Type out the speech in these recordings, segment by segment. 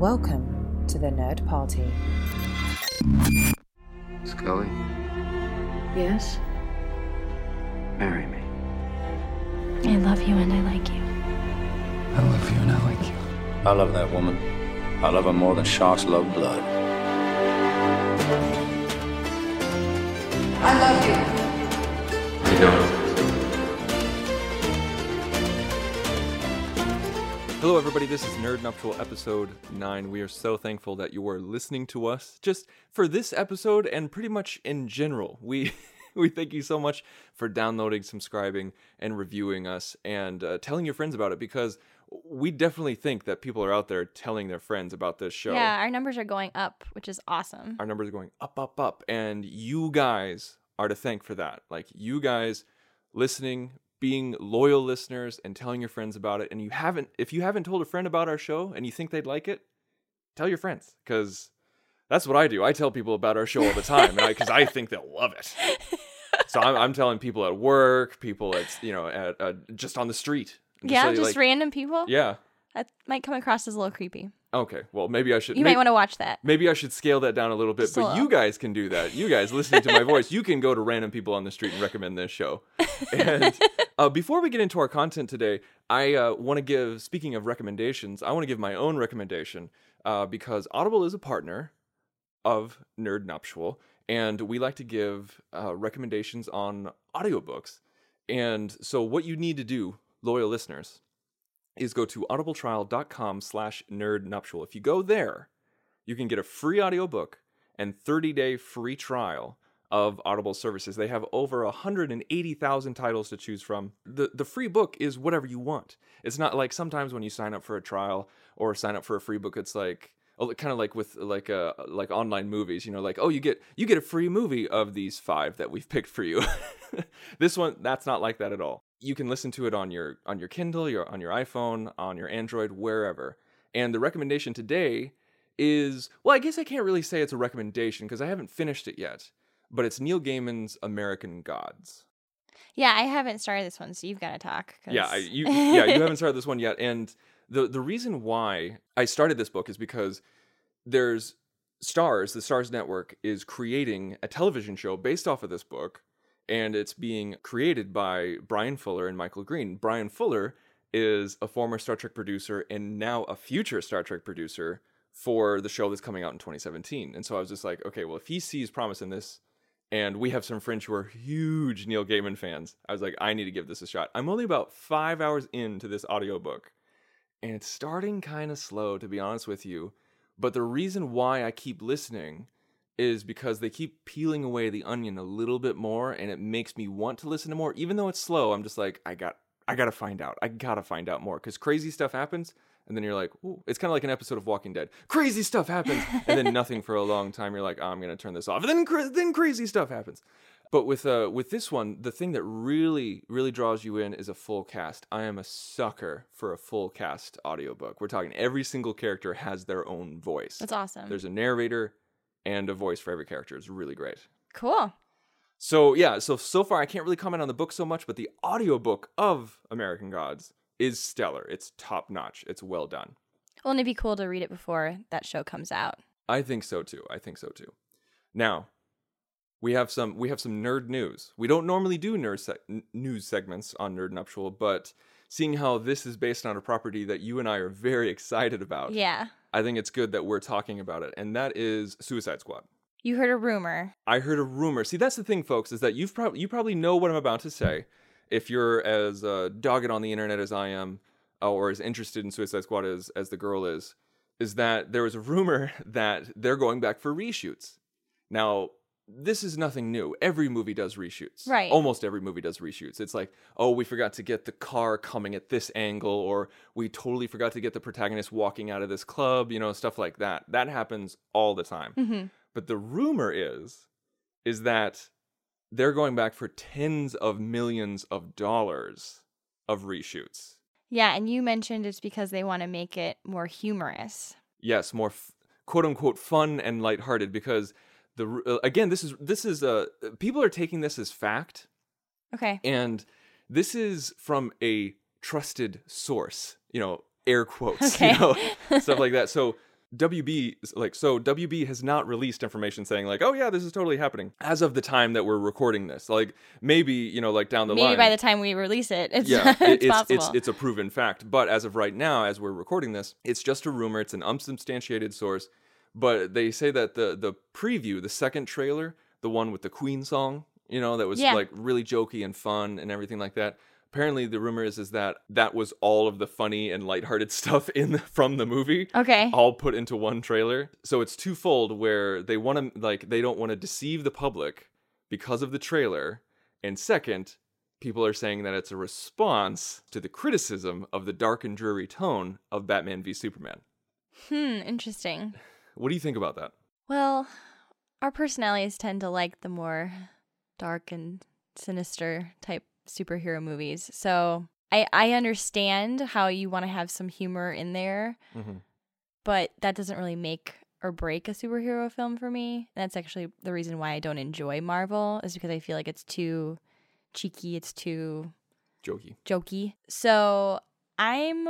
Welcome to the Nerd Party. Scully, Yes? marry me. I love you and I like you. I love you and I like you. I love that woman. I love her more than sharks love blood. I love you. You don't. Hello everybody, this is Nerd Nuptial episode 9. We are so thankful that you are listening to us just for this episode and pretty much in general. We thank you so much for downloading, subscribing, and reviewing us and telling your friends about it, because we definitely think that people are out there telling their friends about this show. Yeah, our numbers are going up, which is awesome. Our numbers are going up, up, up, and you guys are to thank for that. Like, you guys listening, being loyal listeners and telling your friends about it. And if you haven't told a friend about our show and you think they'd like it, tell your friends, because that's what I do. I tell people about our show all the time because I think they'll love it. So I'm telling people at work, people at just on the street. Just random people? Yeah. That might come across as a little creepy. Okay, well, maybe I should... You might want to watch that. Maybe I should scale that down a little bit, Just a but little. you guys can do that. You guys listening to my voice, you can go to random people on the street and recommend this show. And before we get into our content today, I want to give, speaking of recommendations, I want to give my own recommendation because Audible is a partner of Nerd Nuptial, and we like to give recommendations on audiobooks. And so what you need to do, loyal listeners, is go to audibletrial.com/nerdnuptial. If you go there, you can get a free audiobook and 30-day free trial of Audible services. They have over 180,000 titles to choose from. The free book is whatever you want. It's not like sometimes when you sign up for a trial or sign up for a free book, it's like kind of like with like online movies, like, oh, you get a free movie of these 5 that we've picked for you. This one, that's not like that at all. You can listen to it on your Kindle, on your iPhone, on your Android, wherever. And the recommendation today is, well, I guess I can't really say it's a recommendation because I haven't finished it yet, but it's Neil Gaiman's American Gods. Yeah, I haven't started this one, so you've got to talk. Yeah, you haven't started this one yet. And the reason why I started this book is because there's the Starz Network is creating a television show based off of this book. And it's being created by Bryan Fuller and Michael Green. Bryan Fuller is a former Star Trek producer and now a future Star Trek producer for the show that's coming out in 2017. And so I was just like, okay, well, if he sees promise in this, and we have some friends who are huge Neil Gaiman fans, I was like, I need to give this a shot. I'm only about 5 hours into this audiobook, and it's starting kind of slow, to be honest with you. But the reason why I keep listening is because they keep peeling away the onion a little bit more, and it makes me want to listen to more. Even though it's slow, I'm just like, I gotta find out. I gotta find out more, because crazy stuff happens, and then you're like, ooh. It's kind of like an episode of Walking Dead. Crazy stuff happens, and then nothing for a long time. You're like, oh, I'm gonna turn this off, and then crazy stuff happens. But with this one, the thing that really, really draws you in is a full cast. I am a sucker for a full cast audiobook. We're talking every single character has their own voice. That's awesome. There's a narrator and a voice for every character. Is really great. Cool. So yeah, so far I can't really comment on the book so much, but the audiobook of American Gods is stellar. It's top notch. It's well done. Well, and it'd be cool to read it before that show comes out. I think so too. Now, we have some nerd news. We don't normally do news segments on Nerd Nuptial, but seeing how this is based on a property that you and I are very excited about. Yeah. I think it's good that we're talking about it, and that is Suicide Squad. You heard a rumor. I heard a rumor. See, that's the thing, folks, is that you probably know what I'm about to say. If you're as dogged on the internet as I am, or as interested in Suicide Squad as the girl is that there was a rumor that they're going back for reshoots. Now, this is nothing new. Every movie does reshoots. Right. Almost every movie does reshoots. It's like, oh, we forgot to get the car coming at this angle, or we totally forgot to get the protagonist walking out of this club, stuff like that. That happens all the time. Mm-hmm. But the rumor is that they're going back for tens of millions of dollars of reshoots. Yeah, and you mentioned it's because they want to make it more humorous. Yes, more quote unquote fun and lighthearted, because again, this is people are taking this as fact. Okay. And this is from a trusted source, air quotes, Okay. stuff like that. So WB has not released information saying like, oh yeah, this is totally happening as of the time that we're recording this. Like maybe, like down the line. Maybe by the time we release it, it's possible. It's a proven fact. But as of right now, as we're recording this, it's just a rumor. It's an unsubstantiated source. But they say that the preview, the second trailer, the one with the Queen song, that was like really jokey and fun and everything like that. Apparently, the rumor is that was all of the funny and lighthearted stuff from the movie. Okay. All put into one trailer. So it's twofold where they want to they don't want to deceive the public because of the trailer, and second, people are saying that it's a response to the criticism of the dark and dreary tone of Batman v Superman. Interesting. What do you think about that? Well, our personalities tend to like the more dark and sinister type superhero movies. So I understand how you want to have some humor in there, but that doesn't really make or break a superhero film for me. That's actually the reason why I don't enjoy Marvel, is because I feel like it's too cheeky, it's too jokey. So I'm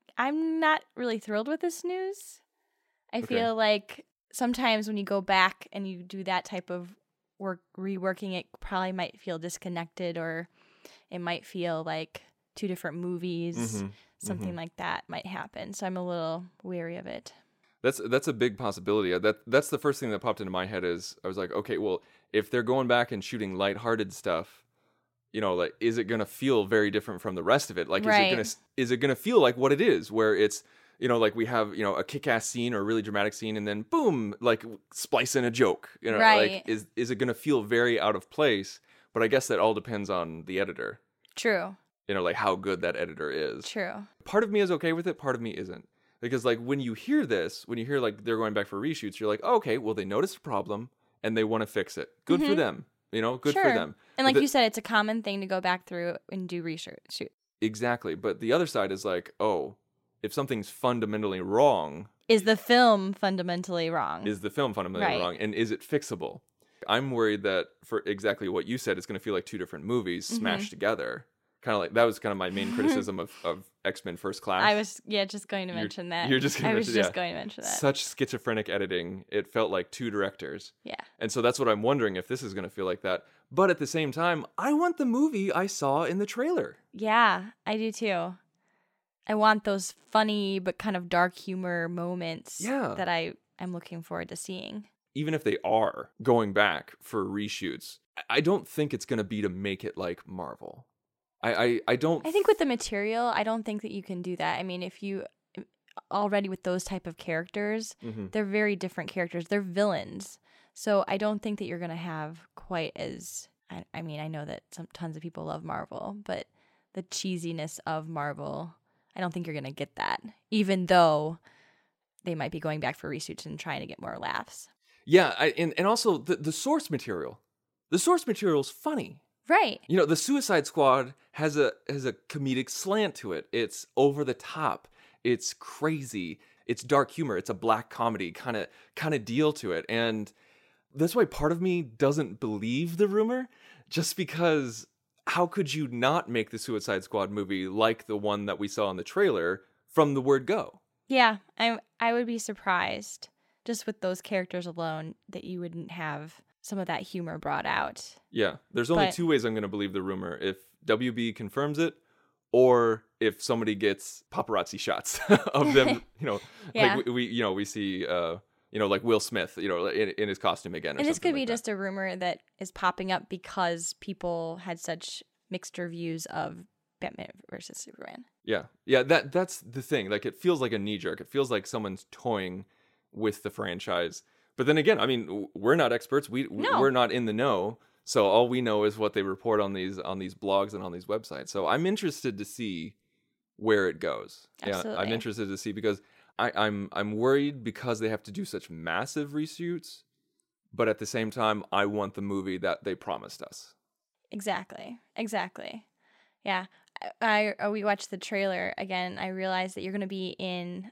not really thrilled with this news. I feel like sometimes when you go back and you do that type of work, reworking it probably might feel disconnected, or it might feel like two different movies. Something like that might happen. So I'm a little wary of it. That's a big possibility. That's the first thing that popped into my head. Is I was like, okay, well, if they're going back and shooting lighthearted stuff, like, is it gonna feel very different from the rest of it? Like, is it gonna feel like what it is, where it's like we have, a kick-ass scene or a really dramatic scene, and then boom, like splice in a joke. Like is it going to feel very out of place? But I guess that all depends on the editor. True. Like how good that editor is. True. Part of me is okay with it, part of me isn't. Because like when you hear like they're going back for reshoots, you're like, oh, okay, well they noticed a problem and they want to fix it. Good for them. Good for them. And like you said, it's a common thing to go back through and do reshoot. Exactly. But the other side is like, oh, if something's fundamentally wrong... Is the film fundamentally wrong? Wrong? And is it fixable? I'm worried that for exactly what you said, it's going to feel like two different movies smashed together. Kind of like, that was kind of my main criticism of X-Men First Class. I was, just going to mention that. You're just going to mention going to mention that. Such schizophrenic editing. It felt like two directors. Yeah. And so that's what I'm wondering, if this is going to feel like that. But at the same time, I want the movie I saw in the trailer. Yeah, I do too. I want those funny but kind of dark humor moments that I'm looking forward to seeing. Even if they are going back for reshoots, I don't think it's going to be to make it like Marvel. I think with the material, I don't think that you can do that. I mean, if you already with those type of characters, they're very different characters. They're villains. So I don't think that you're going to have quite as, I mean, I know that tons of people love Marvel, but the cheesiness of Marvel, I don't think you're going to get that, even though they might be going back for reshoots and trying to get more laughs. Yeah, and also the source material. The source material's funny. Right. The Suicide Squad has a comedic slant to it. It's over the top. It's crazy. It's dark humor. It's a black comedy kind of deal to it. And that's why part of me doesn't believe the rumor, just because how could you not make the Suicide Squad movie like the one that we saw in the trailer from the word go? Yeah, I would be surprised just with those characters alone that you wouldn't have some of that humor brought out. Yeah, there's only two ways I'm going to believe the rumor: if WB confirms it, or if somebody gets paparazzi shots of them. Like we see. Like Will Smith, in his costume again. And this could be just a rumor that is popping up because people had such mixed reviews of Batman versus Superman. Yeah, that's the thing. Like, it feels like a knee jerk. It feels like someone's toying with the franchise. But then again, I mean, we're not experts. We're not in the know. So all we know is what they report on these blogs and on these websites. So I'm interested to see where it goes. Absolutely. Yeah, I'm interested to see, because I'm worried because they have to do such massive reshoots, but at the same time, I want the movie that they promised us. Exactly. Yeah. We watched the trailer again. I realized that you're going to be in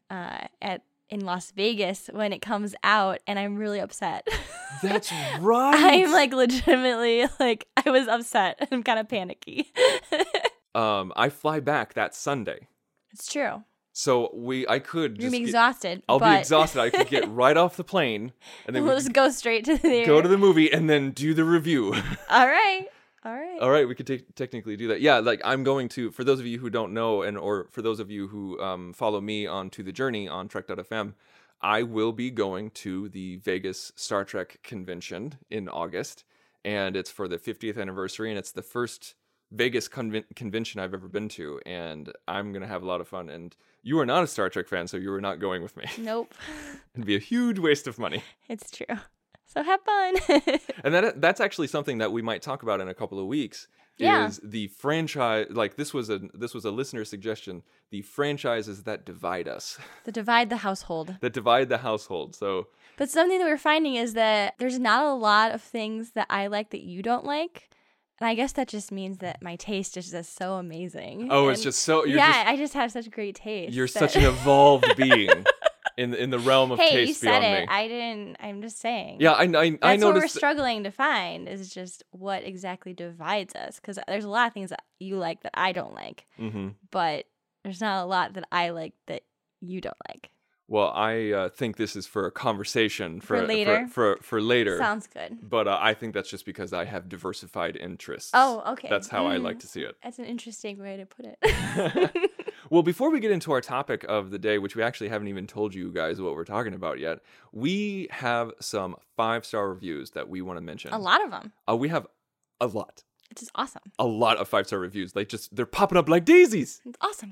Las Vegas when it comes out, and I'm really upset. That's right. I'm like legitimately like I was upset. I'm kind of panicky. I fly back that Sunday. It's true. So I could You're just gonna be exhausted. I'll but be exhausted. I could get right off the plane and then we'll we just go straight to the go to the movie and then do the review. All right. All right, we could technically do that. Yeah, like I'm going to, for those of you who don't know, or for those of you who follow me on To The Journey on Trek.fm, I will be going to the Vegas Star Trek convention in August, and it's for the 50th anniversary, and it's the first Vegas convention I've ever been to, and I'm going to have a lot of fun. And you are not a Star Trek fan, so you are not going with me. Nope. It'd be a huge waste of money. It's true. So have fun. And that's actually something that we might talk about in a couple of weeks. Yeah. Is the franchise, like this was a listener suggestion, the franchises that divide us. Divide the household. That divide the household. So But something that we're finding is that there's not a lot of things that I like that you don't like. And I guess that just means that my taste is just so amazing. oh, it's just so I just have such great taste. You're such an evolved being in the realm of hey, taste you said beyond it. me. I didn't. I'm just saying. Yeah, I That's what we're noticed. struggling to find is just what exactly divides us. Because there's a lot of things that you like that I don't like, but there's not a lot that I like that you don't like. Well, I think this is for a conversation For later? For later. Sounds good. But I think that's just because I have diversified interests. Oh, okay. That's how I like to see it. That's an interesting way to put it. Well, before we get into our topic of the day, which we actually haven't even told you guys what we're talking about yet, we have some 5-star reviews that we want to mention. A lot of them. We have a lot. It's just awesome. A lot of 5-star reviews. They're popping up like daisies. It's awesome.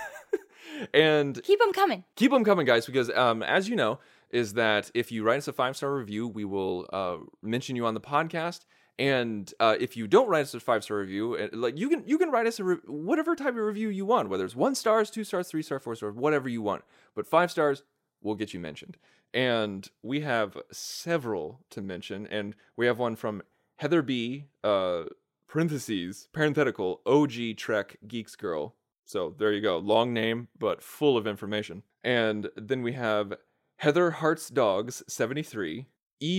And Keep them coming. keep them coming, guys, because as you know, is that if you write us a 5-star review, we will mention you on the podcast. And if you don't write us a 5-star review, like you can write us whatever type of review you want, whether it's 1 star, 2 stars, 3 stars, 4 stars, whatever you want. But 5 stars will get you mentioned. And we have several to mention, and we have one from Heather B. Parenthetical OG Trek Geeks Girl. So there you go, long name but full of information. And then we have Heather Hearts Dogs 73,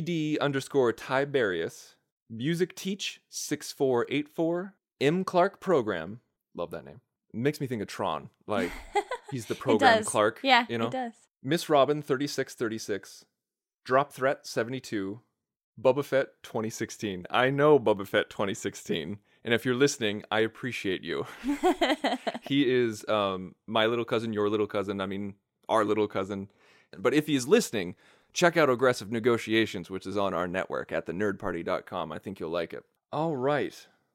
ED_Tiberius. Music Teach 6484, M Clark Program, love that name. It makes me think of Tron, like he's the program Clark. Yeah, you know. it does. Miss Robin 3636, Drop Threat 72, Boba Fett 2016. I know Boba Fett 2016, and if you're listening, I appreciate you. He is my little cousin, your little cousin. I mean, our little cousin. But if he's listening, check out Aggressive Negotiations, which is on our network at thenerdparty.com. I think you'll like it. All right.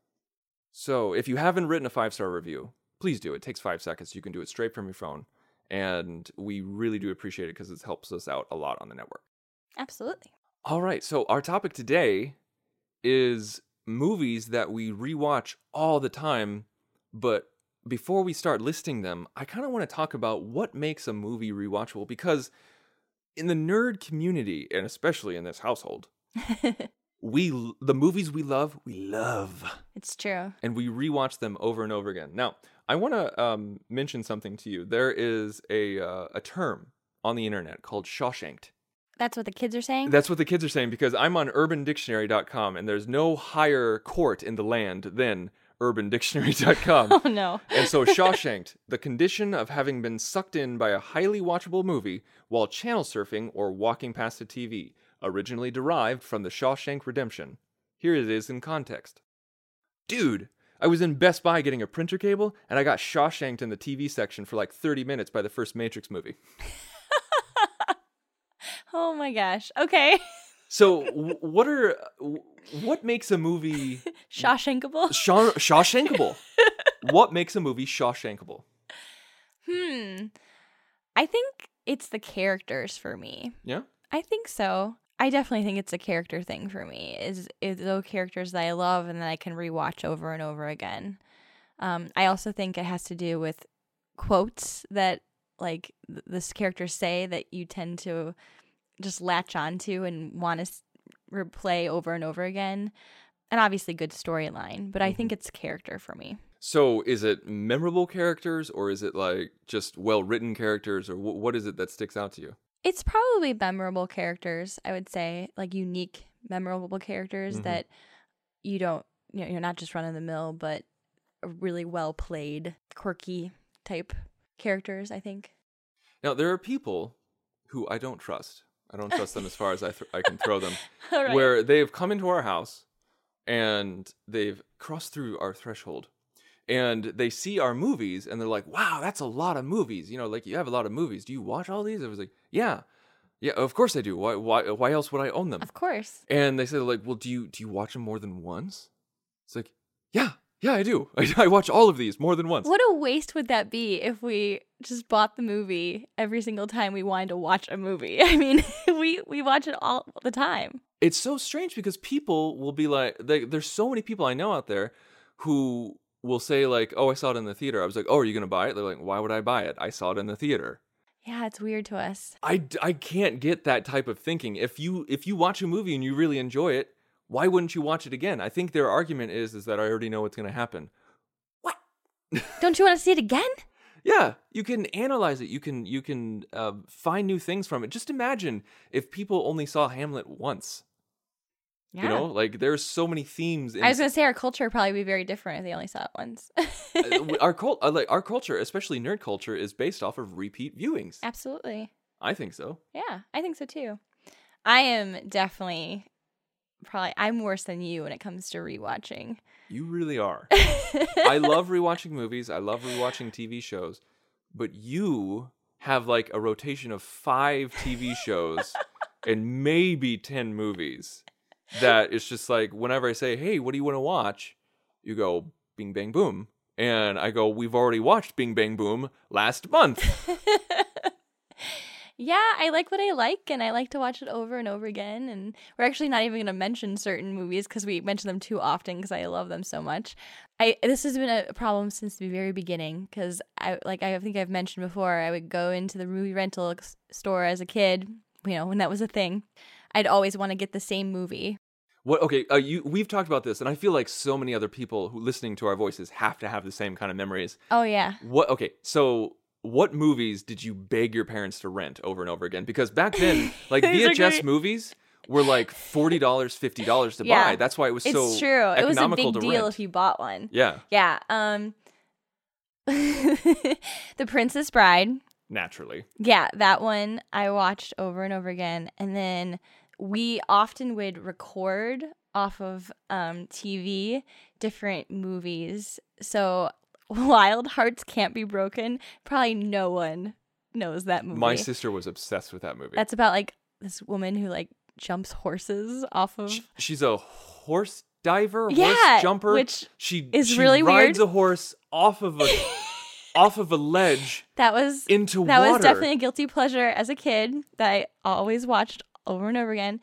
So if you haven't written a 5-star review, please do. It takes 5 seconds. You can do it straight from your phone. And we really do appreciate it because it helps us out a lot on the network. Absolutely. All right. So our topic today is movies that we rewatch all the time. But before we start listing them, I kind of want to talk about what makes a movie rewatchable, because in the nerd community, and especially in this household, the movies we love. It's true. And we rewatch them over and over again. Now, I want to mention something to you. There is a term on the internet called Shawshanked. That's what the kids are saying? That's what the kids are saying, because I'm on UrbanDictionary.com, and there's no higher court in the land than UrbanDictionary.com. Oh, no. And so Shawshanked, the condition of having been sucked in by a highly watchable movie while channel surfing or walking past the TV, originally derived from the Shawshank Redemption. Here it is in context. Dude, I was in Best Buy getting a printer cable, and I got Shawshanked in the TV section for like 30 minutes by the first Matrix movie. Oh my gosh. Okay. So what makes a movie Shawshankable? Shawshankable? What makes a movie Shawshankable? I think it's the characters for me. Yeah? I think so. I definitely think it's a character thing for me. Is those characters that I love and that I can rewatch over and over again. I also think it has to do with quotes that like this characters say that you tend to just latch onto and want to replay over and over again. And obviously good storyline, but I think it's character for me. So is it memorable characters, or is it like just well-written characters, or what is it that sticks out to you? It's probably memorable characters, I would say, like unique, memorable characters that you don't, you're not just run of the mill, but really well played, quirky type characters, I think. Now, there are people who I don't trust. I don't trust them as far as I can throw them. All right. Where they've come into our house and they've crossed through our threshold and they see our movies and they're like, wow, that's a lot of movies. You know, like, you have a lot of movies. Do you watch all these? I was like, yeah, of course I do. Why else would I own them? Of course. And they said, like, well, do you watch them more than once? It's like, yeah, I do. I watch all of these more than once. What a waste would that be if we just bought the movie every single time we wanted to watch a movie? I mean, we watch it all the time. It's so strange because people will be like, there's so many people I know out there who will say, like, oh, I saw it in the theater. I was like, oh, are you going to buy it? They're like, why would I buy it? I saw it in the theater. Yeah, it's weird to us. I can't get that type of thinking. If you watch a movie and you really enjoy it, why wouldn't you watch it again? I think their argument is that I already know what's going to happen. What? Don't you want to see it again? Yeah, you can analyze it. You can find new things from it. Just imagine if people only saw Hamlet once. Yeah. You know, like, there's so many themes. I was going to say our culture would probably be very different if they only saw it once. Our culture, especially nerd culture, is based off of repeat viewings. Absolutely. I think so. Yeah, I think so too. I am definitely I'm worse than you when it comes to rewatching. You really are. I love rewatching movies. I love rewatching TV shows. But you have like a rotation of 5 TV shows and maybe 10 movies. That it's just like, whenever I say, hey, what do you want to watch? You go, Bing Bang Boom. And I go, we've already watched Bing Bang Boom last month. Yeah, I like what I like, and I like to watch it over and over again. And we're actually not even going to mention certain movies because we mention them too often because I love them so much. This has been a problem since the very beginning because I think I've mentioned before, I would go into the movie rental store as a kid, you know, when that was a thing. I'd always want to get the same movie. What? Okay, we've talked about this, and I feel like so many other people who listening to our voices have to have the same kind of memories. Oh, yeah. What? Okay, so what movies did you beg your parents to rent over and over again? Because back then, like, VHS movies were like $40, $50 to buy. That's why it was so It's true. It was a big deal rent. if you bought one. Yeah. Yeah. The Princess Bride. Naturally. Yeah, that one I watched over and over again. And then we often would record off of TV different movies. So Wild Hearts Can't Be Broken, probably no one knows that movie. My sister was obsessed with that movie. That's about like this woman who like jumps horses off of. She's a horse diver, yeah, horse jumper. Which she really rides weird. a horse off of a ledge. That was into that water. was definitely a guilty pleasure as a kid that I always watched over and over again.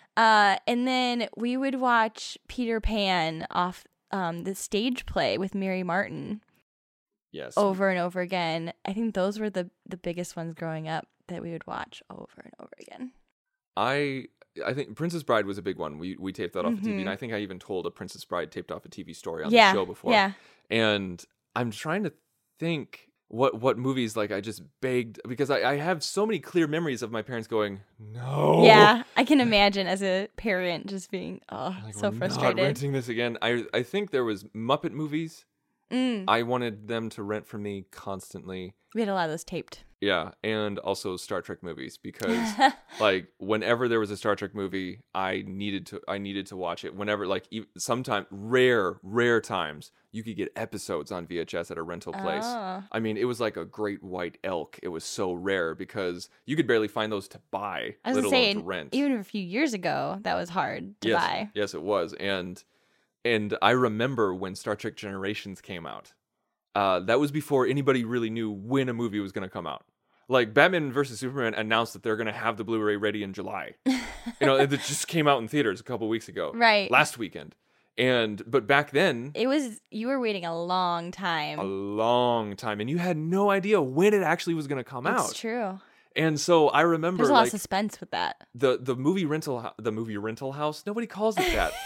And then we would watch Peter Pan off the stage play with Mary Martin. Yes. Over and over again. I think those were the biggest ones growing up that we would watch over and over again. I think Princess Bride was a big one. We taped that off of TV, and I think I even told a Princess Bride taped off a TV story on the show before. Yeah. And I'm trying to think what movies like I just begged, because I have so many clear memories of my parents going, no. Yeah, I can imagine as a parent just being like, so we're frustrated. not renting this again. I think there was Muppet movies. I wanted them to rent from me constantly. We had a lot of those taped. Yeah, and also Star Trek movies, because like whenever there was a Star Trek movie, I needed to watch it. Whenever, like, sometimes rare times you could get episodes on VHS at a rental place. Oh. I mean, it was like a great white elk. It was so rare because you could barely find those to buy, I was let alone saying, to rent. even a few years ago, that was hard to buy. Yes, it was. And I remember when Star Trek Generations came out. That was before anybody really knew when a movie was going to come out. Like, Batman vs. Superman announced that they're going to have the Blu-ray ready in July. It just came out in theaters a couple weeks ago. Right. Last weekend. But back then, you were waiting a long time. And you had no idea when it actually was going to come out. It's true. And so I remember, there's a lot of suspense with that. The movie rental house. Nobody calls it that.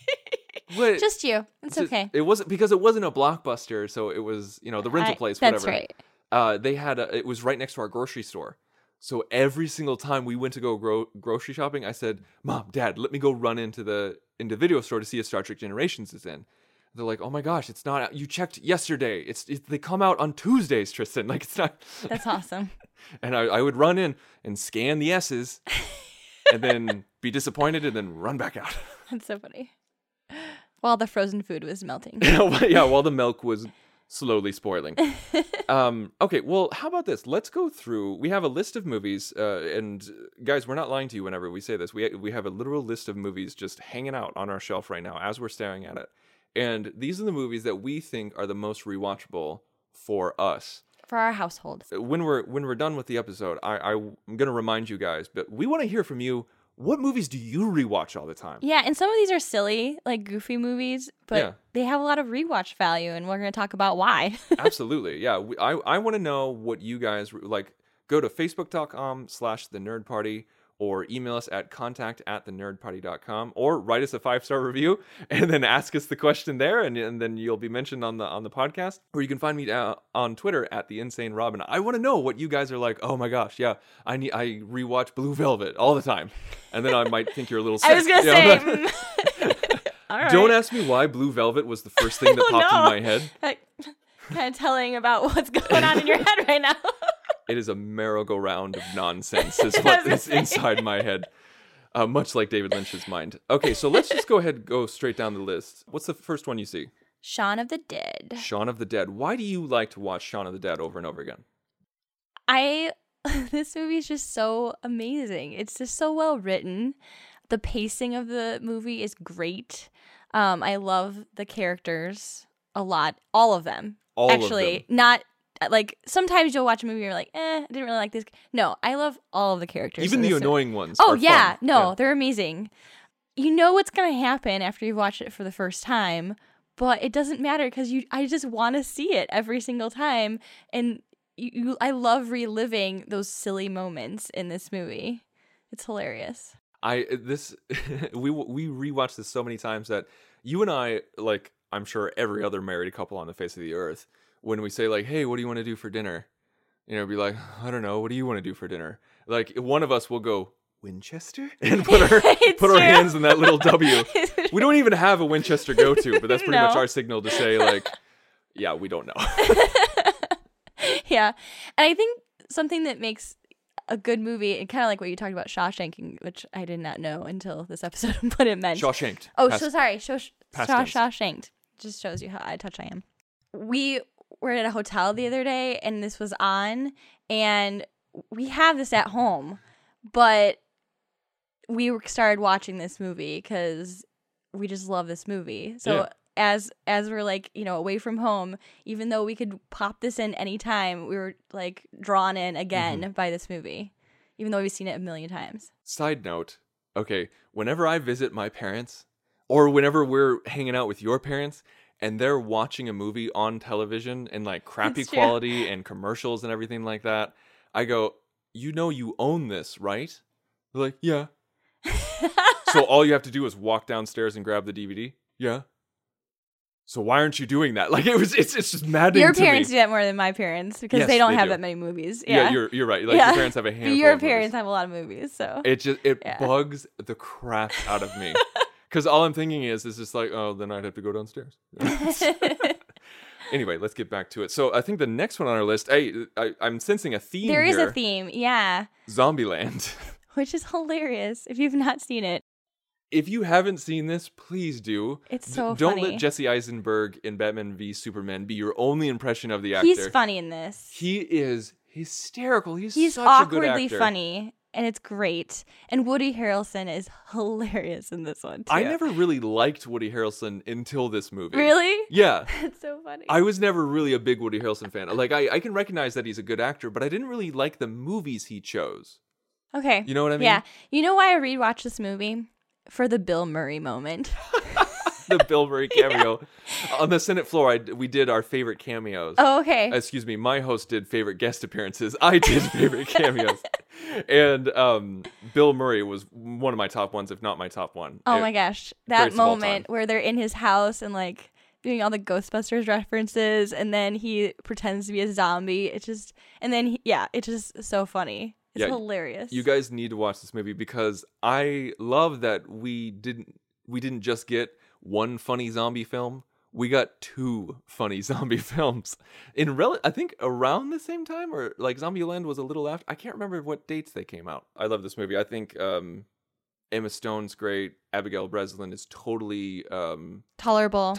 But just you. It's okay. It wasn't, because it wasn't a Blockbuster, so it was, the rental place, whatever. That's right. They had it was right next to our grocery store. So every single time we went to go grocery shopping, I said, "Mom, Dad, let me go run into the video store to see if Star Trek Generations is in." They're like, oh my gosh, it's not out. You checked yesterday. They come out on Tuesdays, Tristan. Like, it's not. That's awesome. And I would run in and scan the S's and then be disappointed and then run back out. That's so funny. While the frozen food was melting. Yeah, while the milk was slowly spoiling. Okay, well, how about this? Let's go through. We have a list of movies, and guys, we're not lying to you whenever we say this. We have a literal list of movies just hanging out on our shelf right now as we're staring at it. And these are the movies that we think are the most rewatchable for us. For our household. When we're done with the episode, I'm going to remind you guys, but we want to hear from you. What movies do you rewatch all the time? Yeah, and some of these are silly, like goofy movies, but they have a lot of rewatch value, and we're going to talk about why. Absolutely, yeah. I want to know what you guys like. Go to facebook.com/thenerdparty or email us at contact@thenerdparty.com or write us a 5-star review and then ask us the question there, and then you'll be mentioned on the podcast. Or you can find me on Twitter @theinsanerobin. I want to know what you guys are like. Oh my gosh, yeah, I rewatch Blue Velvet all the time, and then I might think you're a little sick. I was gonna say. All right. Don't ask me why Blue Velvet was the first thing that popped in my head. Kind of telling about what's going on in your head right now. It is a merry-go-round of nonsense is what is inside my head, much like David Lynch's mind. Okay, so let's just go ahead and go straight down the list. What's the first one you see? Shaun of the Dead. Shaun of the Dead. Why do you like to watch Shaun of the Dead over and over again? This movie is just so amazing. It's just so well written. The pacing of the movie is great. I love the characters a lot. All of them. Actually, not like sometimes you'll watch a movie and you're like, I didn't really like this. No, I love all of the characters. Even the annoying ones. Oh, are yeah. fun. No, they're amazing. You know what's going to happen after you've watched it for the first time, but it doesn't matter because I just want to see it every single time. And I love reliving those silly moments in this movie. It's hilarious. We rewatched this so many times that you and I, like, I'm sure every other married couple on the face of the earth, when we say like, hey, what do you want to do for dinner? You know, be like, I don't know. What do you want to do for dinner? Like, one of us will go, Winchester? And put our hands in that little W. We don't even have a Winchester go-to, but that's pretty much our signal to say like, yeah, we don't know. Yeah. And I think something that makes a good movie, and kind of like what you talked about Shawshanking, which I did not know until this episode, what it meant. Shawshanked. Oh, so sorry. Shawshanked. Just shows you how out of touch I am. We were at a hotel the other day, and this was on, and we have this at home, but we started watching this movie because we just love this movie. So as we're like, you know, away from home, even though we could pop this in anytime, we were like drawn in again by this movie, even though we've seen it a million times. Side note, okay, whenever I visit my parents, or whenever we're hanging out with your parents, and they're watching a movie on television in like crappy quality and commercials and everything like that, I go, you know you own this, right? They're like, yeah. So all you have to do is walk downstairs and grab the DVD? Yeah. So why aren't you doing that? Like it's just maddening. Your to me. parents do that more than my parents because they don't have that many movies. Yeah, you're right. Like your parents have a handful. Your of parents movies. have a lot of movies, so it bugs the crap out of me. Because all I'm thinking is just like, oh, then I'd have to go downstairs. Anyway, let's get back to it. So I think the next one on our list, I'm sensing a theme There is here. a theme, yeah. Zombieland. Which is hilarious if you've not seen it. If you haven't seen this, please do. It's so Don't funny. let Jesse Eisenberg in Batman v Superman be your only impression of the actor. He's funny in this. He is hysterical. He's such awkwardly a good actor. funny. And it's great. And Woody Harrelson is hilarious in this one, too. I never really liked Woody Harrelson until this movie. Really? Yeah. That's so funny. I was never really a big Woody Harrelson fan. Like, I can recognize that he's a good actor, but I didn't really like the movies he chose. Okay. You know what I mean? Yeah. You know why I rewatched this movie? For the Bill Murray moment. The Bill Murray cameo. Yeah. On the Senate floor, we did our favorite cameos. Oh, okay. Excuse me, my host did favorite guest appearances. I did favorite cameos. And Bill Murray was one of my top ones, if not my top one. Oh my gosh. That moment where they're in his house and like doing all the Ghostbusters references and then he pretends to be a zombie. It's just, and then, it's just so funny. It's hilarious. You guys need to watch this movie because I love that we didn't just get one funny zombie film. we got 2 funny zombie films in I think around the same time, or like Zombieland was a little after. I can't remember what dates they came out. I love this movie. I think Emma Stone's great. Abigail Breslin is totally Tolerable.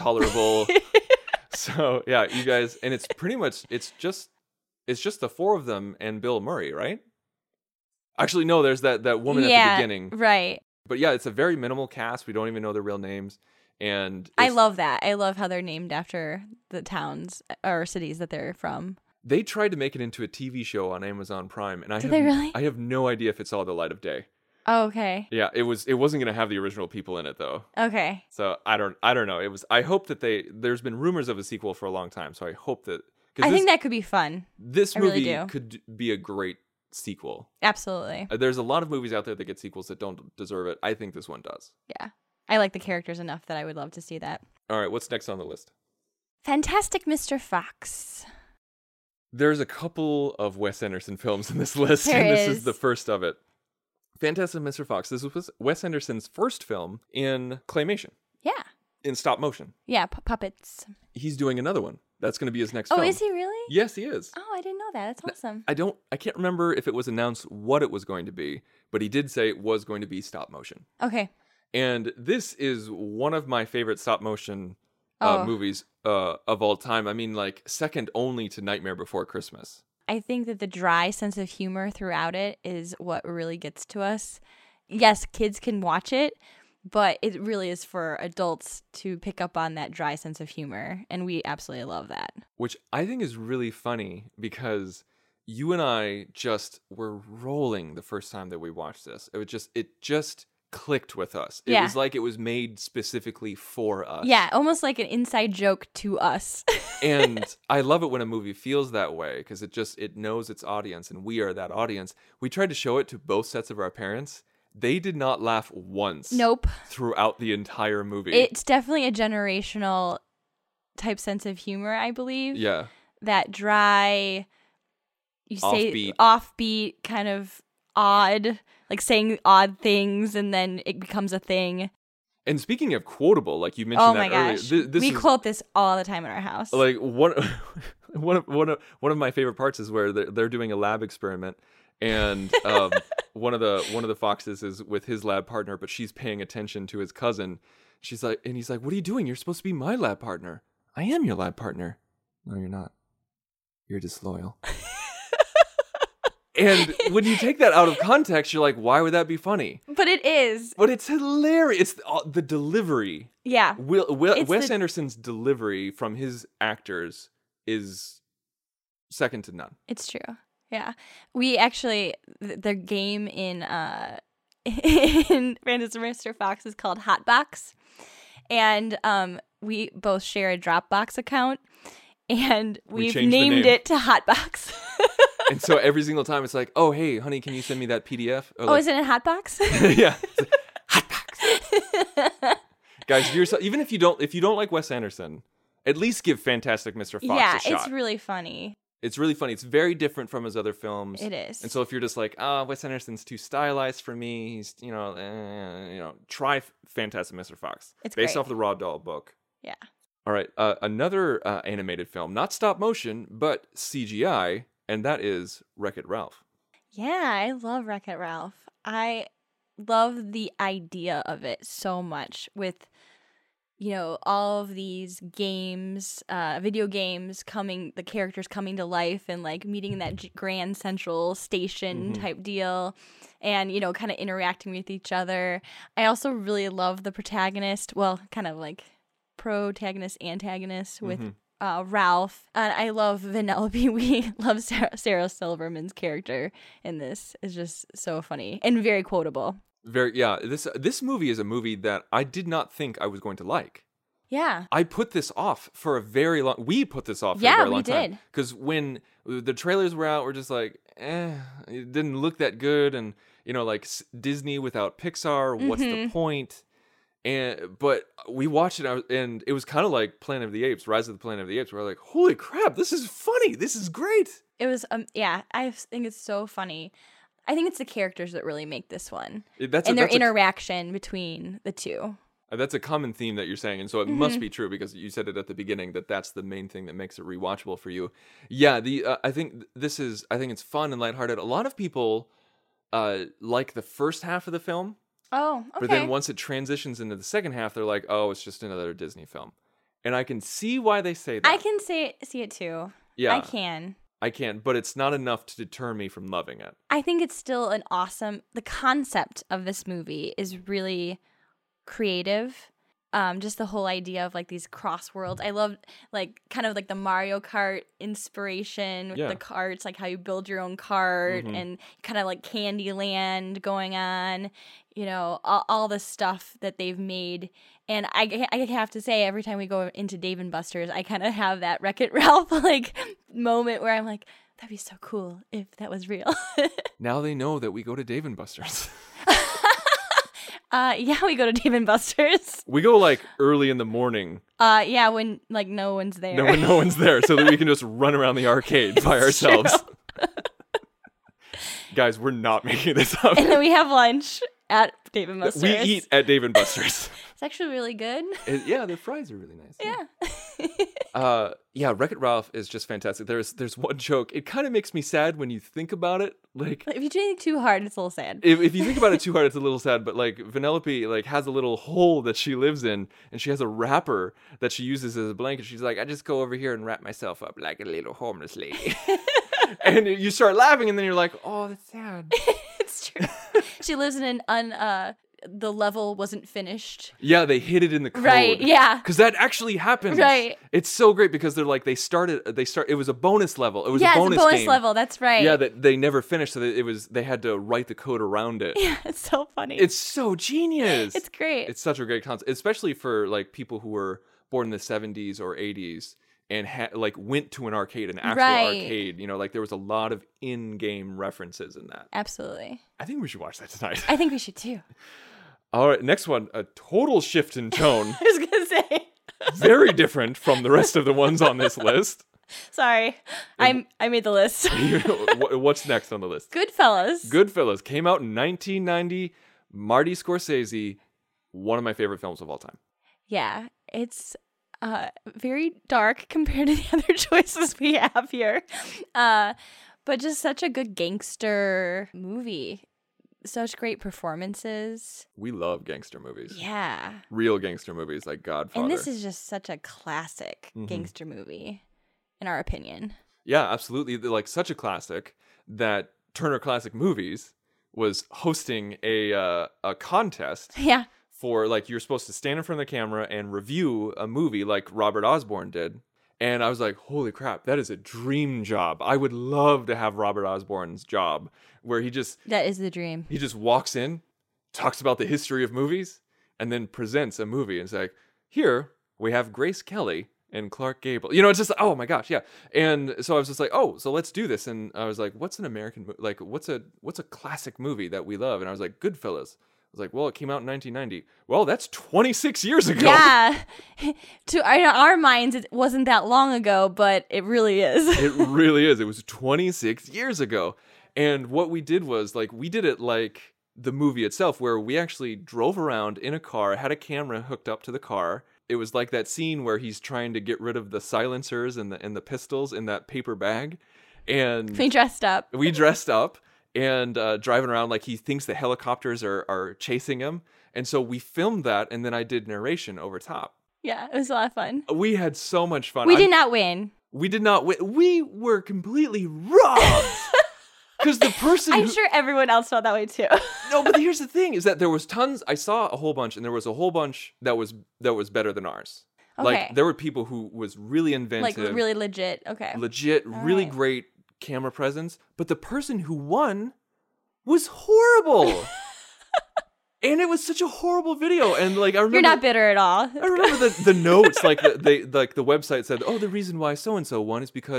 So yeah, you guys, and it's pretty much it's just the 4 of them and Bill Murray, right? Actually, no, there's that woman at the beginning, right? But yeah, it's a very minimal cast. We don't even know their real names. And I love that. I love how they're named after the towns or cities that they're from. They tried to make it into a TV show on Amazon Prime, and Did they really? I have no idea if it saw the light of day. Oh, okay. Yeah, it wasn't gonna have the original people in it though. Okay. So I don't know. I hope that there's been rumors of a sequel for a long time, so I hope that I think that could be fun. This I movie really do. could be a great sequel. Absolutely. There's a lot of movies out there that get sequels that don't deserve it. I think this one does. Yeah. I like the characters enough that I would love to see that. All right, what's next on the list? Fantastic Mr. Fox. There's a couple of Wes Anderson films in this list, There and this is. is the first of it. Fantastic Mr. Fox. This was Wes Anderson's first film in claymation, Yeah. in stop motion. Yeah, puppets. He's doing another one. That's going to be his next Oh, film. is he really? Yes, he is. Oh, I didn't know that. That's awesome. I can't remember if it was announced what it was going to be, but he did say it was going to be stop motion. Okay. And this is one of my favorite stop motion Oh. movies of all time. I mean, like, second only to Nightmare Before Christmas. I think that the dry sense of humor throughout it is what really gets to us. Yes, kids can watch it, but it really is for adults to pick up on that dry sense of humor, and we absolutely love that. Which I think is really funny because you and I just were rolling the first time that we watched this. It just clicked with us. It Yeah. was like it was made specifically for us. Yeah, almost like an inside joke to us. And I love it when a movie feels that way because it knows its audience, and we are that audience. We tried to show it to both sets of our parents. They did not laugh once. Nope. Throughout the entire movie. It's definitely a generational type sense of humor, I believe. Yeah. That dry, you say Offbeat. offbeat, kind of odd, like saying odd things, and then it becomes a thing. And speaking of quotable, like you mentioned Oh that my earlier, gosh, this we is, quote this all the time in our house. like one of my favorite parts is where they're doing a lab experiment, and one of the foxes is with his lab partner, but she's paying attention to his cousin. He's like, "What are you doing? You're supposed to be my lab partner." "I am your lab partner." "No, you're not. You're disloyal." And when you take that out of context, you're like, why would that be funny? But it is. But it's hilarious. It's the delivery. Yeah. Wes Anderson's delivery from his actors is second to none. It's true. Yeah. We actually, the game in in Fantastic Mr. Fox is called Hotbox. And we both share a Dropbox account. And we've changed the named name. it to Hotbox. And so every single time it's like, oh, hey, honey, can you send me that PDF? Or Oh, is it in Hotbox? Yeah. It's like, Hotbox. Guys, even if you don't like Wes Anderson, at least give Fantastic Mr. Fox Yeah, a shot. it's really funny. It's really funny. It's very different from his other films. It is. And so if you're just like, Wes Anderson's too stylized for me, he's, try Fantastic Mr. Fox. It's based great. off the Roald Dahl book. Yeah. All right, another animated film, not stop motion, but CGI, and that is Wreck-It Ralph. Yeah, I love Wreck-It Ralph. I love the idea of it so much with, all of these games, video games the characters coming to life and like meeting in that Grand Central Station type deal and, kind of interacting with each other. I also really love the protagonist, kind of like protagonist, antagonist with Ralph. And I love Vanellope. We love Sarah Silverman's character in this. It's just so funny and very quotable. This movie is a movie that I did not think I was going to like. Yeah. I put this off for a very long. We put this off for a very long time. Yeah, we did. Because when the trailers were out, we're just like, it didn't look that good, and like Disney without Pixar. What's the point? But we watched it, and it was kind of like Planet of the Apes, Rise of the Planet of the Apes. We're like, holy crap, this is funny. This is great. It was, I think it's so funny. I think it's the characters that really make this one. That's and their interaction between the two. That's a common theme that you're saying, and so it must be true because you said it at the beginning that that's the main thing that makes it rewatchable for you. Yeah, I think it's fun and lighthearted. A lot of people like the first half of the film, Oh, okay. but then once it transitions into the second half, they're like, "Oh, it's just another Disney film," and I can see why they say that. I can see it too. Yeah, I can. but it's not enough to deter me from loving it. I think it's still the concept of this movie is really creative. Just the whole idea of like these cross worlds. I love like kind of like the Mario Kart inspiration with the carts, like how you build your own cart and kind of like Candyland going on, you know, all the stuff that they've made. And I have to say, every time we go into Dave and Buster's, I kind of have that Wreck-It Ralph like moment where I'm like, that'd be so cool if that was real. Now they know that we go to Dave and Buster's. Yeah, we go to Dave and Buster's. We go like early in the morning. Yeah, when like no one's there. When no one's there, so that we can just run around the arcade by ourselves. Guys, we're not making this up. And then we have lunch at Dave and Buster's. We eat at Dave and Buster's. It's actually really good. Yeah, their fries are really nice. Yeah. Yeah, Wreck-It Ralph is just fantastic. There's one joke. It kind of makes me sad when you think about it. Like, if you think too hard, it's a little sad. If you think about it too hard, it's a little sad. But like Vanellope like has a little hole that she lives in, and she has a wrapper that she uses as a blanket. She's like, I just go over here and wrap myself up like a little homeless lady. And you start laughing, and then you're like, oh, that's sad. It's true. She lives in the level wasn't finished. Yeah, they hid it in the code. Right, yeah. Because that actually happens. Right. It's so great because they're like, it was a bonus level. It was a bonus it's a bonus game. level, that's right. Yeah, that they never finished, so that they had to write the code around it. Yeah, it's so funny. It's so genius. It's great. It's such a great concept, especially for like people who were born in the 70s or 80s and like went to an arcade, an actual arcade. You know, like there was a lot of in-game references in that. Absolutely. I think we should watch that tonight. I think we should too. All right, next one, a total shift in tone. I was going to say. Very different from the rest of the ones on this list. Sorry. I made the list. What's next on the list? Goodfellas came out in 1990. Marty Scorsese, one of my favorite films of all time. Yeah, it's very dark compared to the other choices we have here. But just such a good gangster movie. Such great performances. We love gangster movies. Yeah. Real gangster movies like Godfather. And this is just such a classic gangster movie, in our opinion. Yeah, absolutely. They're like such a classic that Turner Classic Movies was hosting a contest. Yeah. For like, you're supposed to stand in front of the camera and review a movie like Robert Osborne did. And I was like, holy crap, that is a dream job. I would love to have Robert Osborne's job where that is the dream. He just walks in, talks about the history of movies, and then presents a movie. And it's like, here we have Grace Kelly and Clark Gable. You know, it's just, oh my gosh, yeah. And so I was just like, oh, so let's do this. And I was like, what's an American movie? Like, what's a classic movie that we love? And I was like, Goodfellas. I was like, well, it came out in 1990. Well, that's 26 years ago. Yeah. To our minds, it wasn't that long ago, but it really is. It really is. It was 26 years ago. And what we did was, like, we did it like the movie itself, where we actually drove around in a car, had a camera hooked up to the car. It was like that scene where he's trying to get rid of the silencers and the pistols in that paper bag. And we dressed up. And driving around like he thinks the helicopters are chasing him. And so we filmed that, and then I did narration over top. Yeah, it was a lot of fun. We had so much fun. We did not win. We did not win. We were completely robbed. Because the person I'm sure everyone else felt that way too. No, but here's the thing, is that there was tons. I saw a whole bunch, and there was a whole bunch that was better than ours. Okay. Like, there were people who was really inventive. Like, really legit. Okay. Legit, All really right. great camera presence, but the person who won was horrible. And it was such a horrible video. And like, I remember, you're not bitter at all. I remember the notes, like the website said, oh, the reason why so and so won is because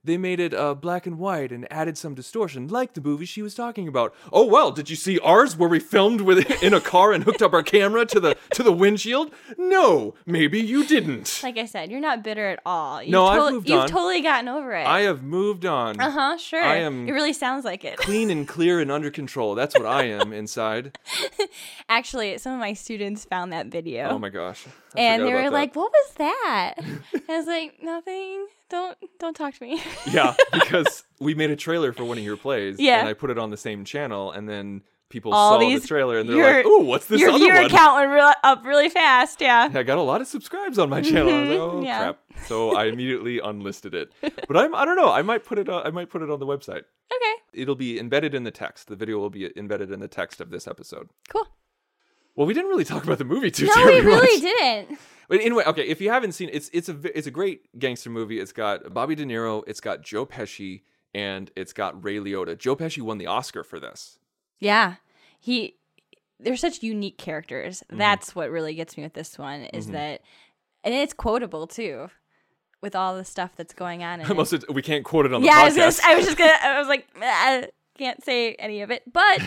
they made it black and white and added some distortion, like the movie she was talking about. Oh well, did you see ours where we filmed in a car and hooked up our camera to the windshield? No, maybe you didn't. Like I said, you're not bitter at all. I've moved on. You've totally gotten over it. I have moved on. Sure. I am. It really sounds like it. Clean and clear and under control. That's what I am inside. Actually, some of my students found that video. Oh my gosh. And they were like, "What was that?" I was like, "Nothing. Don't talk to me." Yeah, because we made a trailer for one of your plays, and I put it on the same channel, and then people saw the trailer, and they're like, "Ooh, what's this other one?" Your viewer count went up really fast, yeah. I got a lot of subscribes on my channel. I was like, "Oh crap!" So I immediately unlisted it. But I don't know. I might put it on the website. Okay. It'll be embedded in the text. The video will be embedded in the text of this episode. Cool. Well, we didn't really talk about the movie too No, terribly we really much. didn't. But anyway, okay, if you haven't seen it, it's a great gangster movie. It's got Bobby De Niro, it's got Joe Pesci, and it's got Ray Liotta. Joe Pesci won the Oscar for this. Yeah. They're such unique characters. Mm-hmm. That's what really gets me with this one is that, and it's quotable too, with all the stuff that's going on. We can't quote it on the podcast. I was like, can't say any of it, but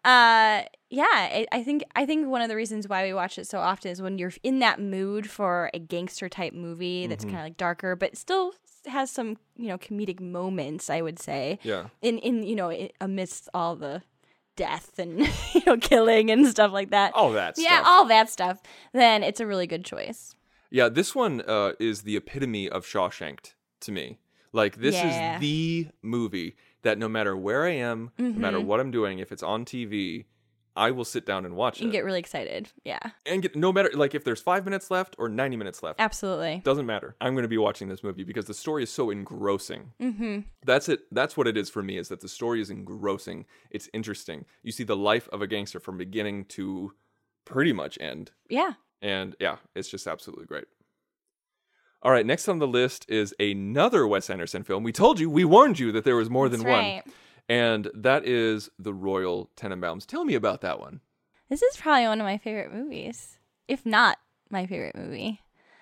I think one of the reasons why we watch it so often is when you're in that mood for a gangster type movie that's kind of like darker, but still has some comedic moments. I would say, yeah, in amidst all the death and killing and stuff like that. All that stuff. Yeah, all that stuff. Then it's a really good choice. Yeah, this one is the epitome of Shawshanked to me. Like, this is the movie that no matter where I am, no matter what I'm doing, if it's on TV, I will sit down and watch it. And get really excited. Yeah. And no matter, like, if there's 5 minutes left or 90 minutes left. Absolutely. Doesn't matter. I'm going to be watching this movie because the story is so engrossing. Mm-hmm. That's it. That's what it is for me, is that the story is engrossing. It's interesting. You see the life of a gangster from beginning to pretty much end. Yeah. And yeah, it's just absolutely great. All right, next on the list is another Wes Anderson film. We warned you that there was more than one. And that is The Royal Tenenbaums. Tell me about that one. This is probably one of my favorite movies, if not my favorite movie.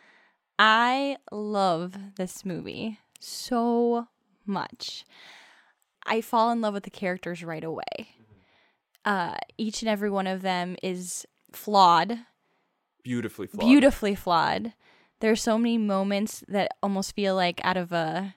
I love this movie so much. I fall in love with the characters right away. Each and every one of them is flawed. Beautifully flawed. Beautifully flawed. There are so many moments that almost feel like out of a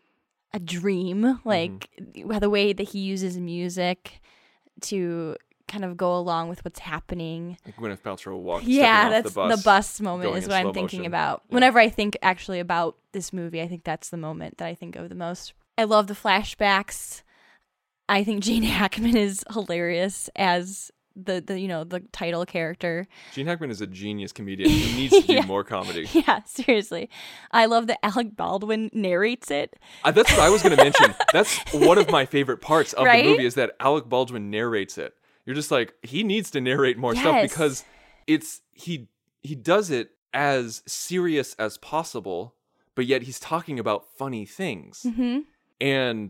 dream, like the way that he uses music to kind of go along with what's happening. Like Gwyneth Paltrow walks. Yeah, that's the bus moment is what I'm thinking about. Yeah. Whenever I think actually about this movie, I think that's the moment that I think of the most. I love the flashbacks. I think Gene Hackman is hilarious as the title character. Gene Hackman is a genius comedian. He needs to do more comedy. Yeah, seriously. I love that Alec Baldwin narrates it. That's what I was going to mention. That's one of my favorite parts of the movie is that Alec Baldwin narrates it. You're just like, he needs to narrate more stuff because he does it as serious as possible, but yet he's talking about funny things. Mm-hmm. And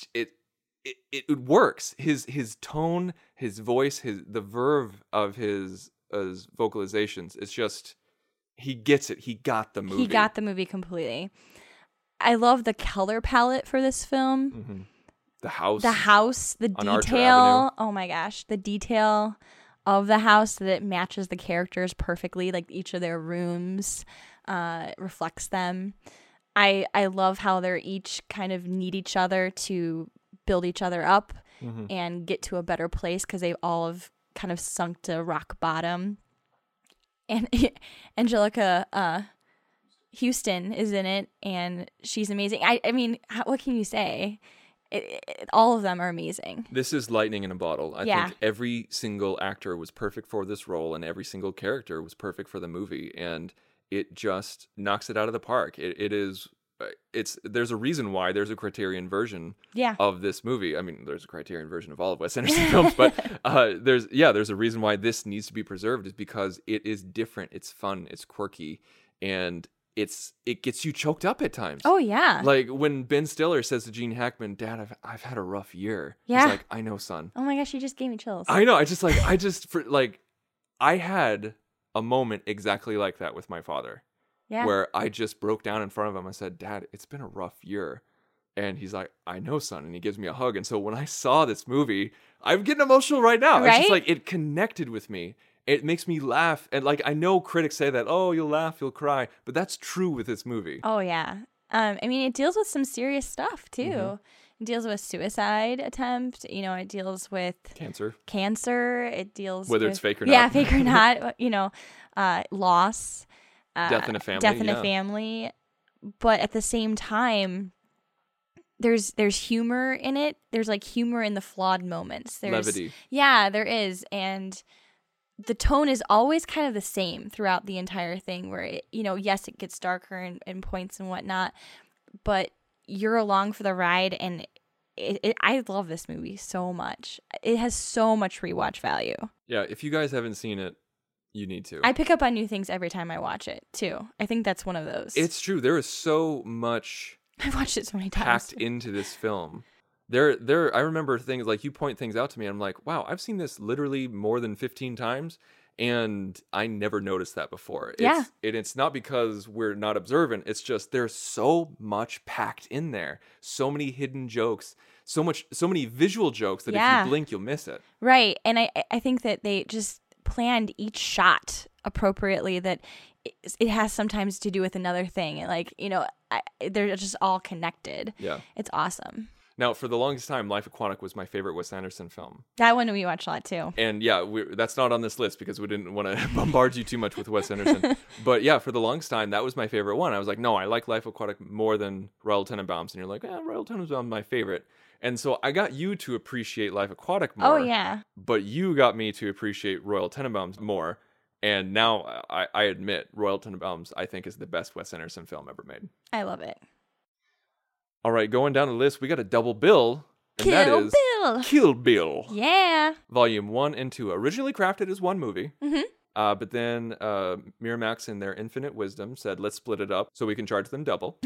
it works. His tone, his voice, the verve of his vocalizations. It's just, he gets it. He got the movie. He got the movie completely. I love the color palette for this film. Mm-hmm. The house, the detail. Oh my gosh, the detail of the house that it matches the characters perfectly. Like each of their rooms reflects them. I love how they're each kind of need each other to build each other up and get to a better place because they all have kind of sunk to rock bottom. And Angelica Houston is in it, and she's amazing. I mean, what can you say? All of them are amazing. This is lightning in a bottle. I think every single actor was perfect for this role, and every single character was perfect for the movie, and it just knocks it out of the park. There's a reason why there's a Criterion version of this movie. I mean, there's a Criterion version of all of Wes Anderson films, but there's a reason why this needs to be preserved, is because it is different, it's fun, it's quirky, and it gets you choked up at times. Oh yeah. Like when Ben Stiller says to Gene Hackman, "Dad, I've had a rough year." Yeah. He's like, "I know, son." Oh my gosh, you just gave me chills. I know. I had a moment exactly like that with my father. Yeah. Where I just broke down in front of him. I said, "Dad, it's been a rough year." And he's like, I know, son. And he gives me a hug. And so when I saw this movie, I'm getting emotional right now. It's just Right? like, it connected with me. It makes me laugh. And like, I know critics say that, oh, you'll laugh, you'll cry. But that's true with this movie. Oh yeah. I mean, it deals with some serious stuff too. Mm-hmm. It deals with suicide attempt. You know, it deals with Cancer. It deals Whether with, it's fake or Yeah, not. fake or not. You know, loss. Death in a family. Death in yeah. a family. But at the same time, there's humor in it. There's like humor in the flawed moments. There's Levity. Yeah, there is. And the tone is always kind of the same throughout the entire thing where it, you know, yes, it gets darker and points and whatnot, but you're along for the ride. And I love this movie so much. It has so much rewatch value. Yeah, if you guys haven't seen it, you need to. I pick up on new things every time I watch it too. I think that's one of those. It's true. There is so much I've watched it so many times. packed into this film. I remember things like you point things out to me. And I'm like, wow, I've seen this literally more than 15 times. And I never noticed that before. Yeah. And it's not because we're not observant. It's just there's so much packed in there. So many hidden jokes. So many visual jokes that if you blink, you'll miss it. Right. And I think that they just planned each shot appropriately, that it has sometimes to do with another thing. Like, you know, they're just all connected. Yeah. It's awesome. Now, for the longest time, Life Aquatic was my favorite Wes Anderson film. That one we watched a lot too. And yeah, that's not on this list because we didn't want to bombard you too much with Wes Anderson. But yeah, for the longest time, that was my favorite one. I was like, no, I like Life Aquatic more than Royal Tenenbaums. And you're like, Royal Tenenbaums my favorite. And so I got you to appreciate Life Aquatic more. Oh, yeah. But you got me to appreciate Royal Tenenbaums more. And now I admit Royal Tenenbaums, I think, is the best Wes Anderson film ever made. I love it. All right, going down the list, we got a double bill. And that Kill is Bill. Kill Bill. Yeah. Volume 1 and 2. Originally crafted as one movie. Mm-hmm. But then Miramax, in their infinite wisdom, said, let's split it up so we can charge them double.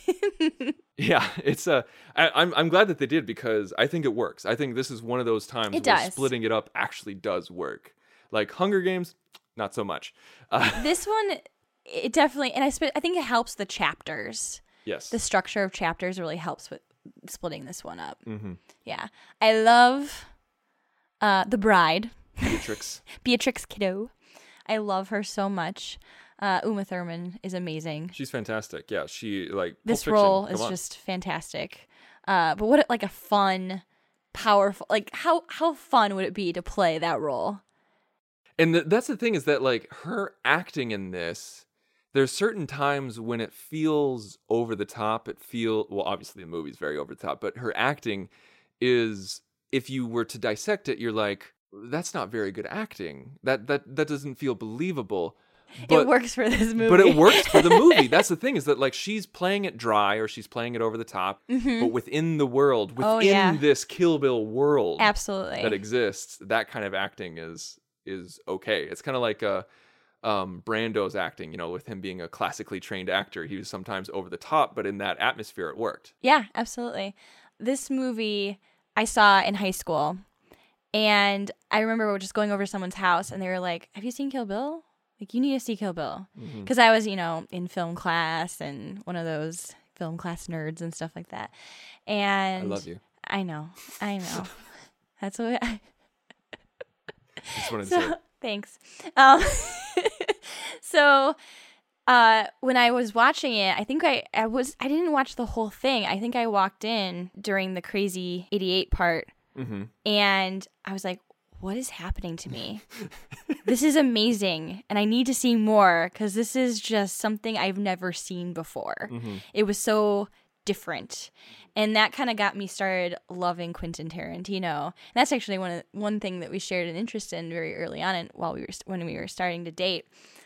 Yeah, it's I'm glad that they did because I think it works. I think this is one of those times where splitting it up actually does work. Like Hunger Games, not so much. This one, it definitely, and I think it helps the chapters. Yes. The structure of chapters really helps with splitting this one up. Mm-hmm. Yeah. I love the bride. Beatrix Kiddo. I love her so much. Uma Thurman is amazing. She's fantastic. Yeah, she this Pulp role Fiction. is just fantastic. But what like a fun, powerful, like how fun would it be to play that role? And that's the thing is that like her acting in this, there's certain times when it feels over the top. Well, obviously the movie's very over the top, but her acting is, if you were to dissect it, you're like, that's not very good acting. That doesn't feel believable. But it works for this movie. But it works for the movie. That's the thing is that like she's playing it dry or she's playing it over the top, but within the world, this Kill Bill world absolutely that exists, that kind of acting is okay. It's kind of like Brando's acting, you know, with him being a classically trained actor. He was sometimes over the top, but in that atmosphere it worked. Yeah, absolutely. This movie I saw in high school, and I remember just going over to someone's house and they were like, have you seen Kill Bill? Like, you need to see Kill Bill. Because I was, you know, in film class and one of those film class nerds and stuff like that. And I love you. I know. That's what I just wanted to say. Thanks. So when I was watching it, I think I didn't watch the whole thing. I think I walked in during the crazy 88 part, and I was like, what is happening to me? This is amazing, and I need to see more because this is just something I've never seen before. It was so different, and that kind of got me started loving Quentin Tarantino. And that's actually one thing that we shared an interest in very early on, and when we were starting to date.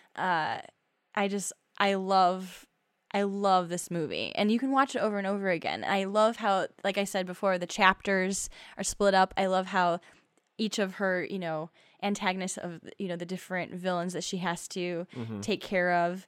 I love this movie, and you can watch it over and over again. I love how, like I said before, the chapters are split up. I love how each of her, you know, antagonists of, you know, the different villains that she has to take care of.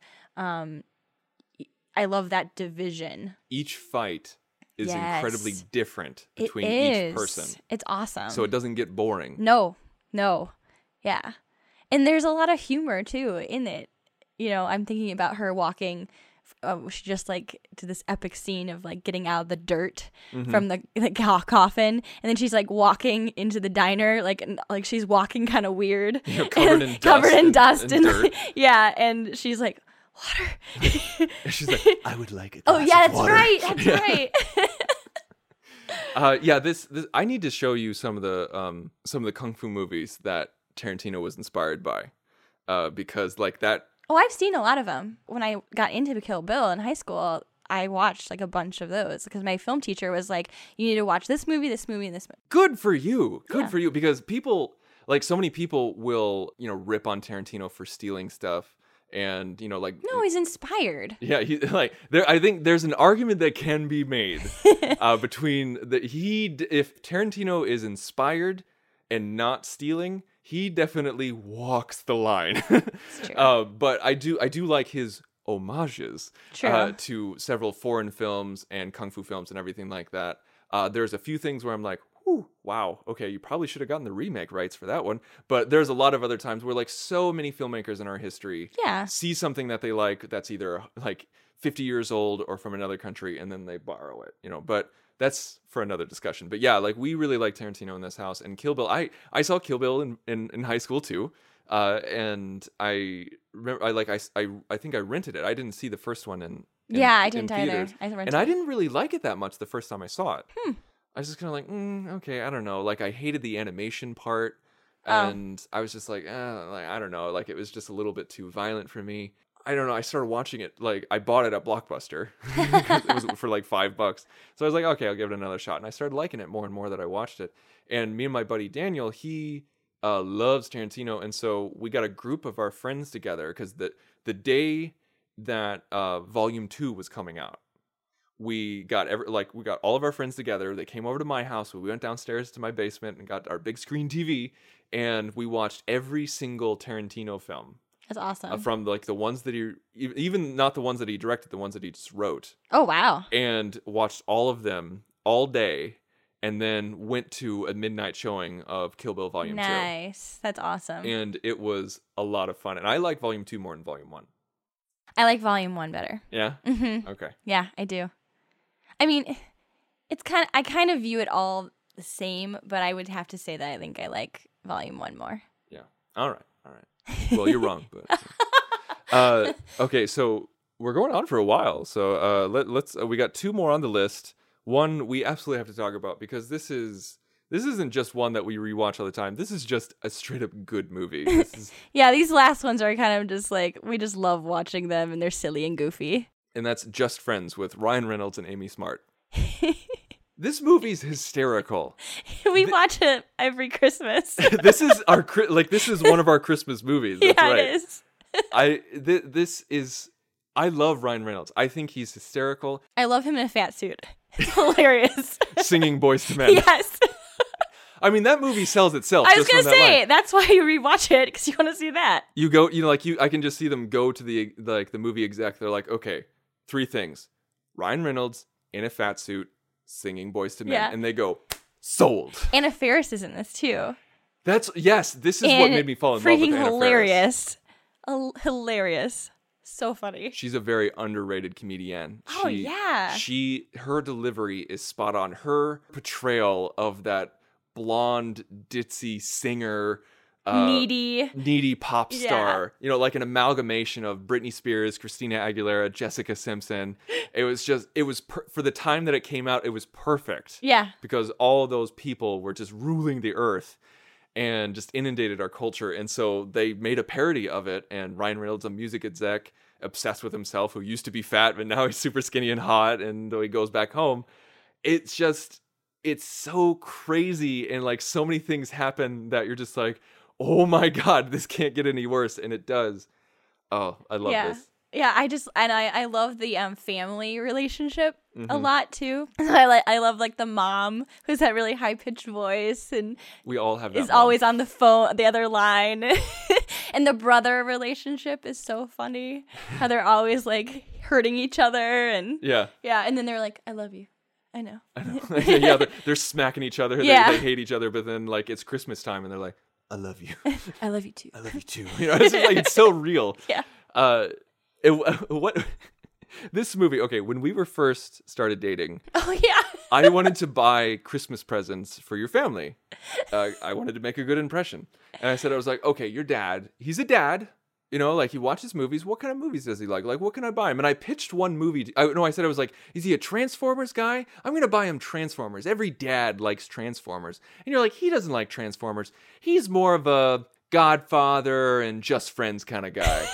I love that division. Each fight is incredibly different between each person. It's awesome. So it doesn't get boring. No. Yeah. And there's a lot of humor too in it. You know, I'm thinking about her walking she just like did this epic scene of like getting out of the dirt from the coffin, and then she's like walking into the diner, like she's walking kind of weird, covered in dust and dirt. Yeah, and she's like, water. She's like, I would like it. Oh yeah, that's right. That's right. This I need to show you some of the kung fu movies that Tarantino was inspired by, because like that. Oh, I've seen a lot of them. When I got into Kill Bill in high school, I watched like a bunch of those because my film teacher was like, "You need to watch this movie, this movie, and this movie." Good for you. Good for you, because people like so many people will rip on Tarantino for stealing stuff. And like no, he's inspired. Yeah, I think there's an argument that can be made between if Tarantino is inspired and not stealing, he definitely walks the line. It's true. But I do like his homages to several foreign films and kung fu films and everything like that. There's a few things where I'm like, ooh, wow, okay, you probably should have gotten the remake rights for that one. But there's a lot of other times where like so many filmmakers in our history see something that they like that's either like 50 years old or from another country, and then they borrow it, But that's for another discussion. But yeah, like we really like Tarantino in this house. And Kill Bill, I saw Kill Bill in high school too. And I remember, I think I rented it. I didn't see the first one in I didn't either. I didn't really like it that much the first time I saw it. I was just kind of like, okay, I don't know. Like, I hated the animation part, and I was just like, I don't know. Like, it was just a little bit too violent for me. I don't know. I started watching it. Like, I bought it at Blockbuster. It was for like $5. So I was like, okay, I'll give it another shot. And I started liking it more and more that I watched it. And me and my buddy Daniel, he loves Tarantino, and so we got a group of our friends together because the day that Volume 2 was coming out, we got all of our friends together. They came over to my house. We went downstairs to my basement and got our big screen TV, and we watched every single Tarantino film. That's awesome. From like the ones that he, even not the ones that he directed, the ones that he just wrote. Oh wow! And watched all of them all day, and then went to a midnight showing of Kill Bill Volume 2. Nice, that's awesome. And it was a lot of fun. And I like Volume 2 more than Volume 1. I like Volume 1 better. Yeah. Mm-hmm. Okay. Yeah, I do. I mean, I kind of view it all the same, but I would have to say that I think I like Volume 1 more. Yeah. All right. Well, you're wrong, but okay. So we're going on for a while. So let's we got 2 more on the list. One we absolutely have to talk about because this isn't just one that we rewatch all the time. This is just a straight up good movie. Yeah, these last ones are kind of just like we just love watching them, and they're silly and goofy. And that's Just Friends with Ryan Reynolds and Amy Smart. This movie's hysterical. We watch it every Christmas. This is one of our Christmas movies. That's right. It is. I love Ryan Reynolds. I think he's hysterical. I love him in a fat suit. It's hilarious. Singing Boys to Men. Yes. I mean, that movie sells itself. I was going to say, that's why you rewatch it, because you want to see that. You go, I can just see them go to the movie exec. They're like, okay, 3 things. Ryan Reynolds in a fat suit singing Boys to Men. Yeah. And they go, sold. Anna Faris is in this, too. This is what made me fall in love with Anna Faris. Freaking hilarious. Hilarious. So funny. She's a very underrated comedian. Oh, yeah. Her delivery is spot on. Her portrayal of that blonde, ditzy singer, needy pop star, like an amalgamation of Britney Spears, Christina Aguilera, Jessica Simpson. It was for the time that it came out, it was perfect. Yeah. Because all of those people were just ruling the earth and just inundated our culture. And so they made a parody of it. And Ryan Reynolds, a music exec, obsessed with himself, who used to be fat, but now he's super skinny and hot. And he goes back home. It's so crazy. And like so many things happen that you're just like, oh my God, this can't get any worse. And it does. Oh, I love this. Yeah, I love the family relationship a lot too. I love like the mom who's that really high pitched voice, and we all have that. Is always on the phone, the other line, and the brother relationship is so funny. How they're always like hurting each other, and yeah, and then they're like, "I love you." I know. Yeah, they're smacking each other. Yeah. They hate each other, but then like it's Christmas time, and they're like, "I love you." I love you too. I love you too. It's just like it's so real. Yeah. This movie, okay, when we were first started dating, Oh yeah. I wanted to buy Christmas presents for your family. I wanted to make a good impression. And I said, I was like, okay, your dad, he's a dad. You know, like he watches movies. What kind of movies does he like? Like, what can I buy him? And I pitched one movie. I said, I was like, is he a Transformers guy? I'm going to buy him Transformers. Every dad likes Transformers. And you're like, he doesn't like Transformers. He's more of a Godfather and Just Friends kind of guy.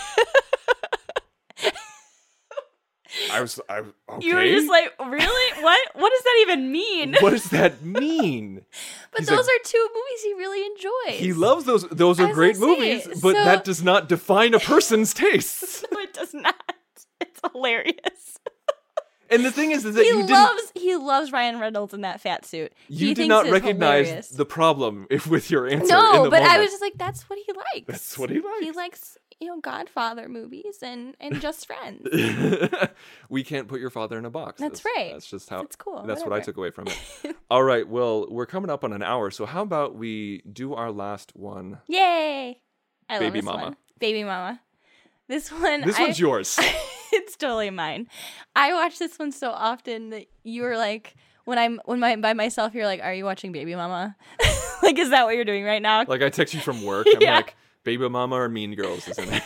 okay. You were just like, really? What does that even mean? What does that mean? But He's those like, are two movies he really enjoys. he loves those. Those are As great I say, movies, but so- that does not define a person's tastes. No, it does not. It's hilarious. And the thing is that He loves Ryan Reynolds in that fat suit. you He did thinks not it's recognize hilarious. the problem with your answer. in No, the but I moment. was just like, that's what he likes. That's what he likes. He likes, Godfather movies and Just Friends. We can't put your father in a box. That's right. That's just how. That's cool, That's what I whatever. took away from it. All right. Well, we're coming up on an hour, so how about we do our last one? Yay! I love Baby this Mama. one. Baby Mama. This one. This one's yours. It's totally mine. I watch this one so often that you were like, when I'm by myself, you're like, are you watching Baby Mama? Like, is that what you're doing right now? Like I text you from work. I'm Yeah. like, Baby Mama or Mean Girls, isn't it?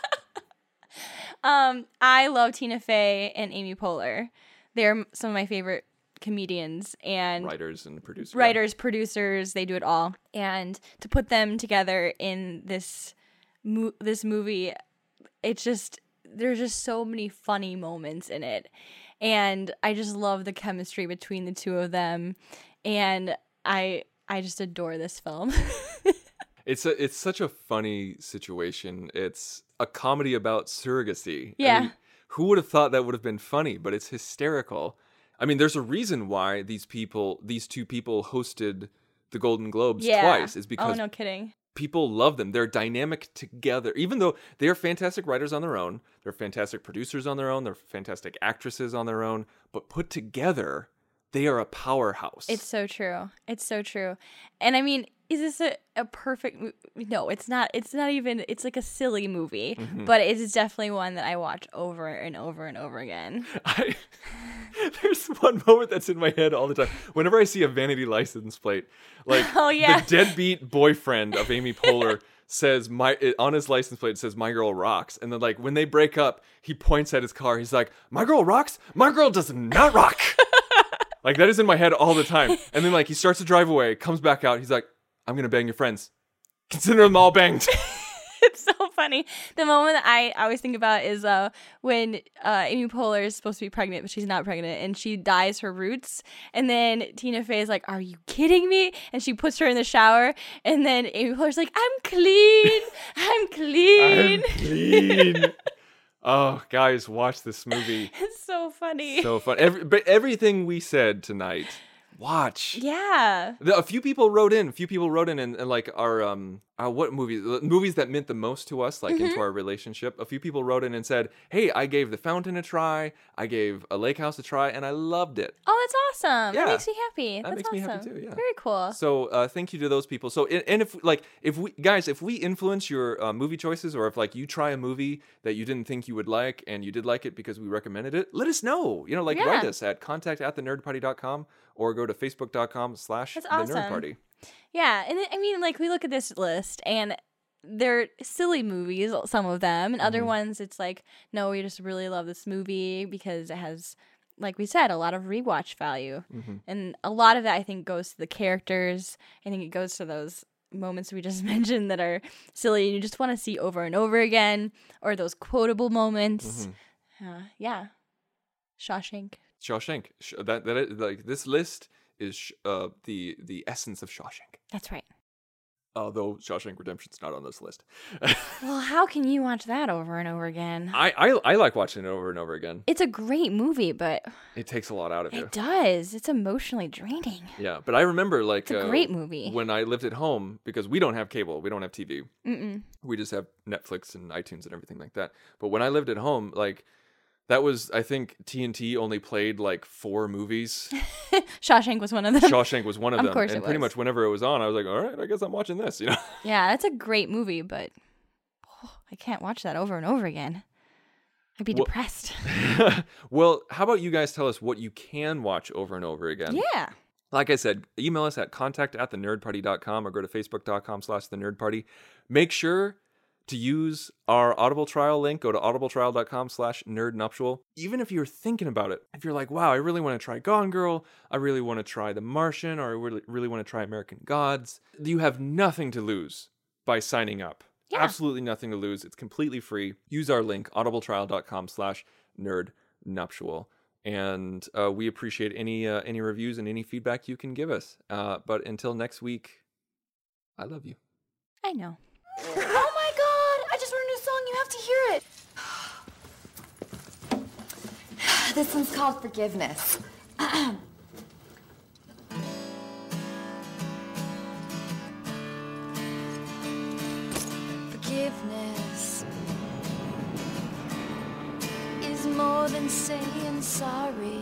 I love Tina Fey and Amy Poehler. They're some of my favorite comedians and Writers and producers. writers, producers. They do it all, and to put them together in this movie, it's just there's just so many funny moments in it, and I just love the chemistry between the two of them, and I just adore this film. It's such a funny situation. It's a comedy about surrogacy. Yeah. I mean, who would have thought that would have been funny? But it's hysterical. I mean, there's a reason why these two people hosted the Golden Globes twice. Is because no kidding. people love them. They're dynamic together. Even though they're fantastic writers on their own, they're fantastic producers on their own, they're fantastic actresses on their own, but put together, they are a powerhouse. It's so true. It's so true. And I mean, is this a perfect movie? No, it's not. It's not even, it's like a silly movie, but it is definitely one that I watch over and over and over again. There's one moment that's in my head all the time. Whenever I see a vanity license plate, like Oh, yeah. the deadbeat boyfriend of Amy Poehler says on his license plate it says "My girl rocks," and then like when they break up, he points at his car. He's like, "My girl rocks. My girl does not rock." Like that is in my head all the time. And then like he starts to drive away, comes back out. He's like, "I'm gonna bang your friends. Consider them all banged." It's so funny. The moment that I always think about is when Amy Poehler is supposed to be pregnant, but she's not pregnant, and she dyes her roots. And then Tina Fey is like, "Are you kidding me?" And she puts her in the shower. And then Amy Poehler's like, "I'm clean. I'm clean." I'm clean. Oh, guys, watch this movie. It's so funny. So fun. But everything we said tonight, watch. Yeah. A few people wrote in and like our what movies that meant the most to us, like into our relationship. A few people wrote in and said, "Hey, I gave The Fountain a try. I gave A Lake House a try, and I loved it." Oh, that's awesome. Yeah. That makes me happy. That That's makes me awesome. happy too, yeah. Very cool. So thank you to those people. So and if we influence your movie choices, or if like you try a movie that you didn't think you would like and you did like it because we recommended it, let us know. You know, like write us at contact@thenerdparty.com or go to facebook.com/thenerdparty. Yeah, and I mean, like, we look at this list, and they're silly movies, some of them, and other ones, it's like, no, we just really love this movie because it has, like we said, a lot of rewatch value. And a lot of that, I think, goes to the characters. I think it goes to those moments we just mentioned that are silly and you just want to see over and over again, or those quotable moments. Yeah. Shawshank. Like this list is the essence of Shawshank. That's right. Although Shawshank Redemption's not on this list. Well, how can you watch that over and over again? I like watching it over and over again. It's a great movie, but It takes a lot out of you. it does. It's emotionally draining. Yeah, but I remember like It's a great movie. when I lived at home, because we don't have cable, we don't have TV. Mm-mm. We just have Netflix and iTunes and everything like that. But when I lived at home, like that was, I think TNT only played like 4 movies. Shawshank was one of them. Shawshank was one of them. course and it pretty was. much whenever it was on, I was like, all right, I guess I'm watching this, you know? Yeah, that's a great movie, but I can't watch that over and over again. I'd be depressed. Well, how about you guys tell us what you can watch over and over again? Yeah. Like I said, email us at contact@thenerdparty.com or go to facebook.com/thenerdparty. Make sure to use our Audible trial link. Go to audibletrial.com/nerdnuptial. Even if you're thinking about it, if you're like, wow, I really want to try Gone Girl, I really want to try The Martian, or I really want to try American Gods, you have nothing to lose by signing up. Yeah. Absolutely nothing to lose. It's completely free. Use our link, audibletrial.com/nerdnuptial. And we appreciate any reviews and any feedback you can give us. But until next week, I love you. I know. Oh my god! I just wrote a new song. You have to hear it. This one's called Forgiveness. Forgiveness is more than saying sorry.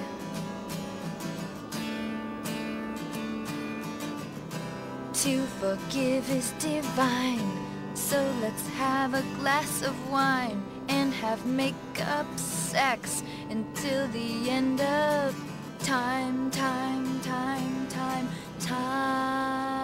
To forgive is divine, so let's have a glass of wine and have make-up sex until the end of time.